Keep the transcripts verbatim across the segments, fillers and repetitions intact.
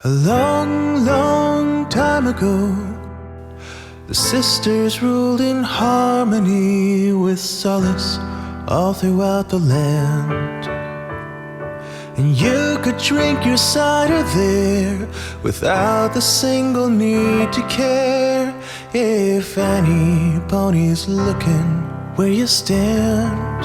A long, long time ago, the sisters ruled in harmony with solace all throughout the land. And you could drink your cider there without the single need to care if anybody's looking where you stand.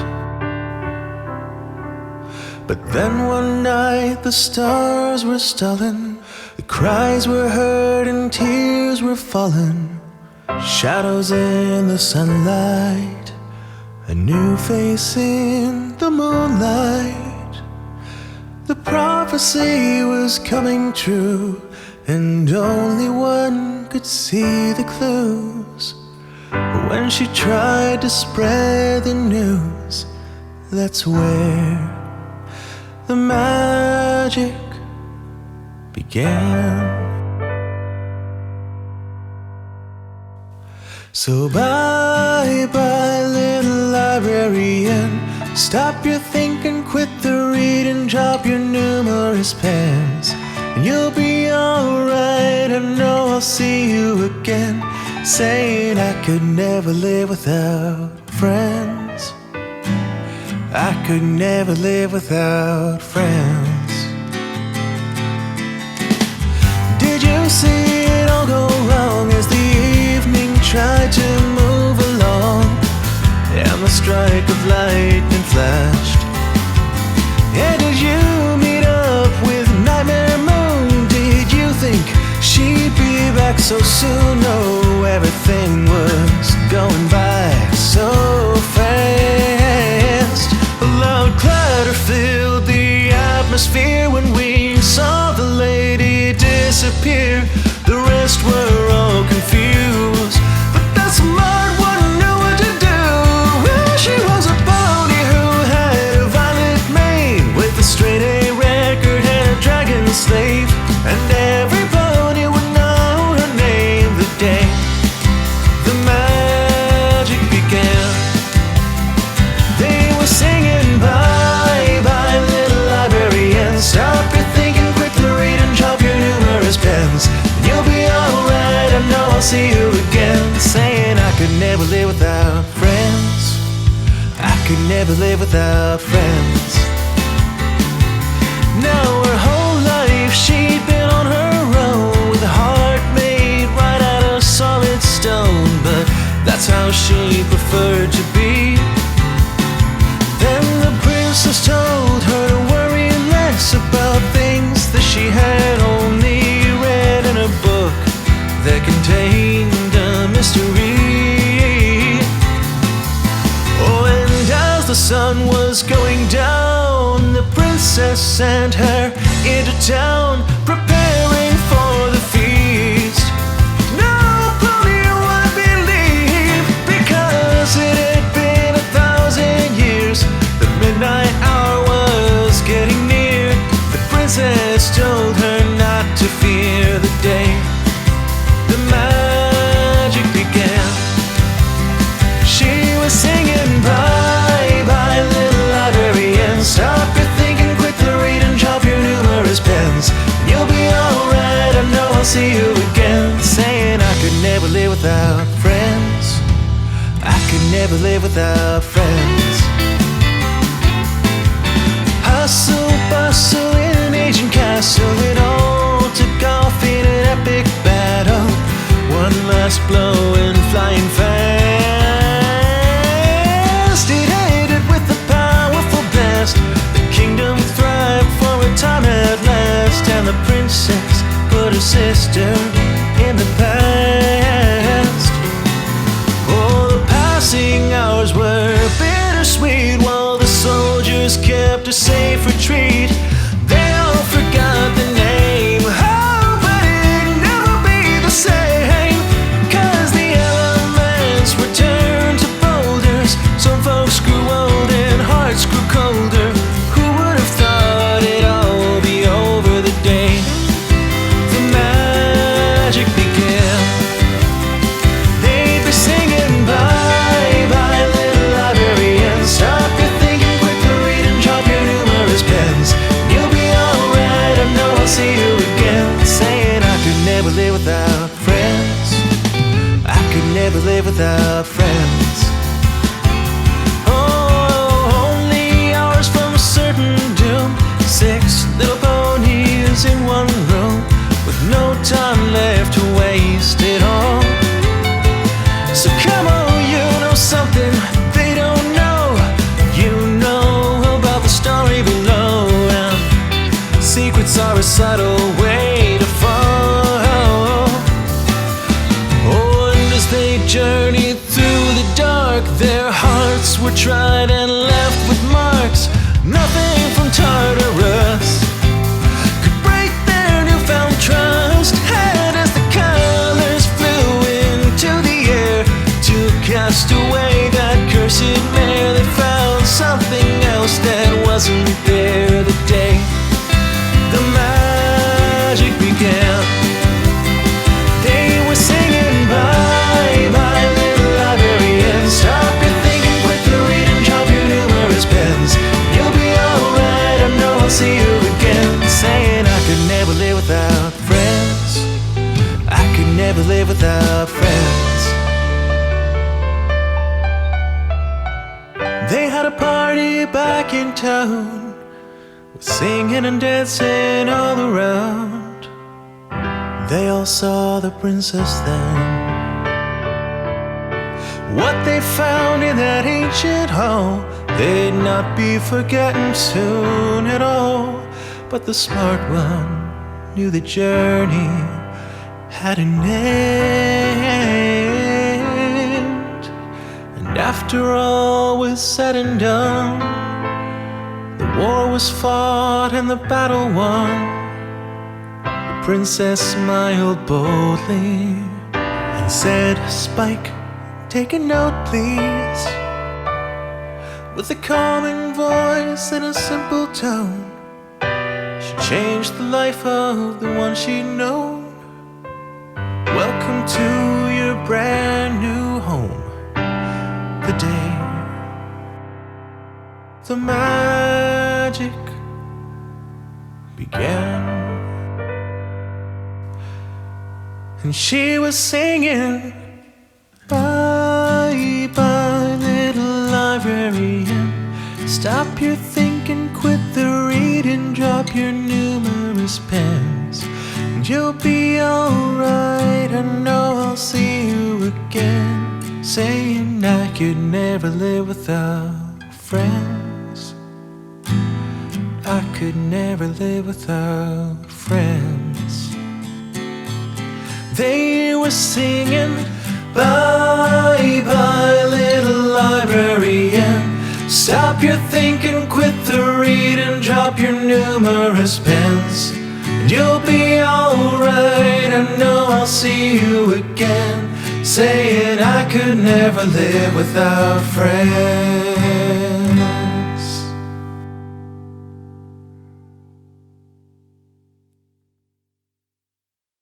But then one night the stars were stalling, the cries were heard and tears were falling, shadows in the sunlight, a new face in the moonlight. The prophecy was coming true, and only one could see the clues. But when she tried to spread the news, that's where the magic began. So bye bye little librarian, stop your thinking, quit the reading, drop your numerous pens, and you'll be alright. I know I'll see you again, saying I could never live without friends. I could never live without friends. Did you see it all go wrong as the evening tried to move along, and the strike of lightning flashed? And did you meet up with Nightmare Moon? Did you think she'd be back so soon? No, everything was going by so fast. A loud clatter filled the atmosphere when we saw the lady disappear. The rest were all confused, but that smart one knew what to do. Well, she was a pony who had a violet mane with a straight A record and a dragon slave, and every pony would know her name the day the magic began. They were singing bye bye little librarian, stop your thinking, quit the reading, drop your numerous pens, and you'll be alright. I know I'll see you again, saying I could never live without friends. I could never live without friends. Now her whole life she'd been on her own, with a heart made right out of solid stone, but that's how she preferred to be. Then the princess told her to worry less about things that she had only read in a book that contained a mystery. Oh, and as the sun was going down, the princess sent her into town, preparing for the feast. No pony would believe, because it had been a thousand years. The midnight hour was getting near. The princess told her not to fear the day the magic began. She was singing bye bye little librarian, stop your thinking, quit the reading, drop your numerous pens, and you'll be alright. I know I'll see you again, saying I could never live without friends. I could never live without friends. Hustle, bustle in an ancient castle, it all took off in an epic battle. One last blow and flying fast, it ended with a powerful blast. The kingdom thrived for a time at last, and the princess put her sister in the past. Oh, the passing hours were bittersweet, while the soldiers kept a safe retreat. They all forgot the name, oh, but it'd never be the same, 'cause the elements were turned to boulders. Some folks grew old and hearts grew colder. Who would have thought it'd all be over the day the magic were tried and left with marks. Nothing from Tartarus could break their newfound trust. And as the colors flew into the air to cast away that cursed mare, they found something else that wasn't there. The day the magic began, they were singing, bye bye little librarian. Stop your thinking, quit the reading, drop your numerous pens. You'll be alright, I know I'll see you again. Saying I could never live without friends, I could never live without friends. They had a party back in town, with singing and dancing all around. They all saw the princess then. What they found in that ancient hall, they'd not be forgotten soon at all. But the smart one knew the journey had an end. And after all was said and done, the war was fought and the battle won. The princess smiled boldly and said, Spike, take a note please. With a calming voice and a simple tone, she changed the life of the one she'd known. Welcome to your brand new home. The day the magic began. And she was singing, bye bye little librarian. Stop your thinking, quit the reading, drop your numerous pens, and you'll be alright, I know I'll see you again. Saying I could never live without friends, I could never live without friends. They were singing, bye bye little librarian. Stop your thinking, quit the reading, drop your numerous pens, and you'll be alright, I know I'll see you again. Saying I could never live without friends.